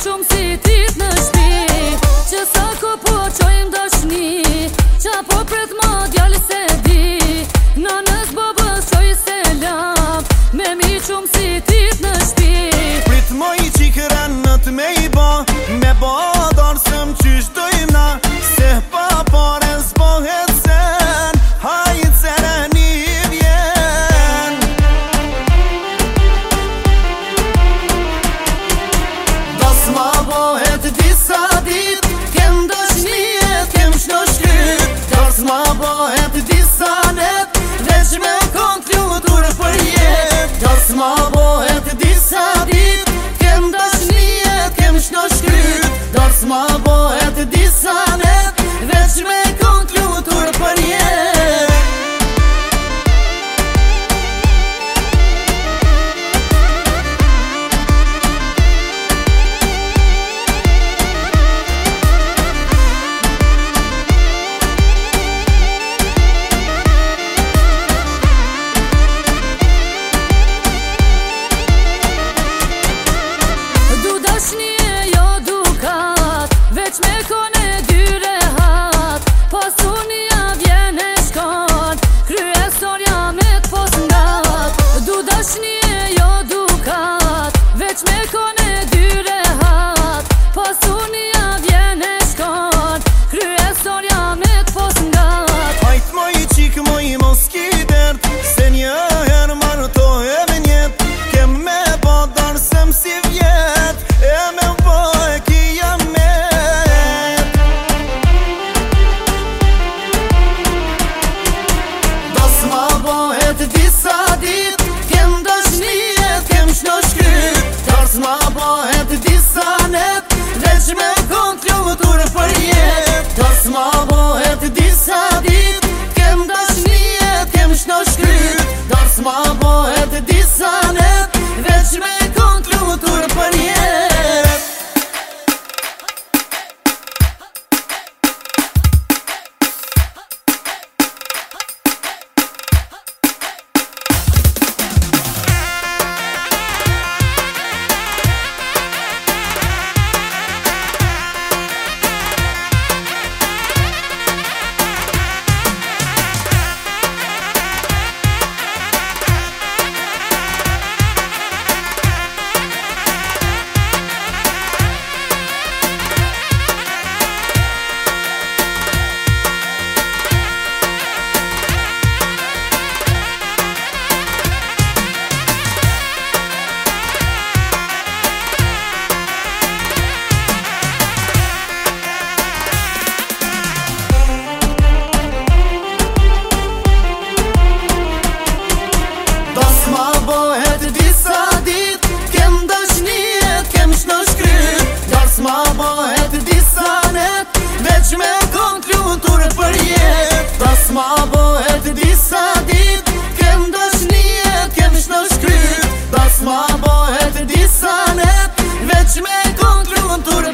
shumë si tit në shpi, që sa ko po qojmë dashni, qa po pret ma djali se di, nënës babës qoj se lam, me mi shumë si tit në shpi. Prit moj qikëren në të me i ba, me ba darsëm qysh dojmë na, se pa pare s'pohet sen, hajt seren i vjen. Das ma bohet disa dit, kem dëshnijet, kem shno shkyt, das ma bohet disa net, veç me kont lutur për jet. Das ma bohet disa dit, kem dëshnijet, kem shno shkyt, das ma bohet disa net, veç me kont lutur për jet. Me kone dyre hat, pasunia vjen e shkon, kryesorja me t'pos ngat. Du dashnie jo dukat, veç me kone dyre hat, pasunia vjen e shkon, kryesorja me t'pos ngat. Hajt moj qik moj mos ki dert, se një her martohem njet, kem me ba darsem si vjet, e me ba e kia me. Disa dit, kem dashnijet, kem shno shkyt, dars ma bohet disa net, veç me kont lutur për jet. Dars ma bohet disa dit, kem dashnijet, kem shno shkyt, dars ma bohet disa net, veç me kont lutur për jet. Ma bohet disa net, veç me kont lutur për jet. Das ma bohet disa dit, kem dashnijet, kem shno shkyt, das ma bohet disa net, veç me kont lutur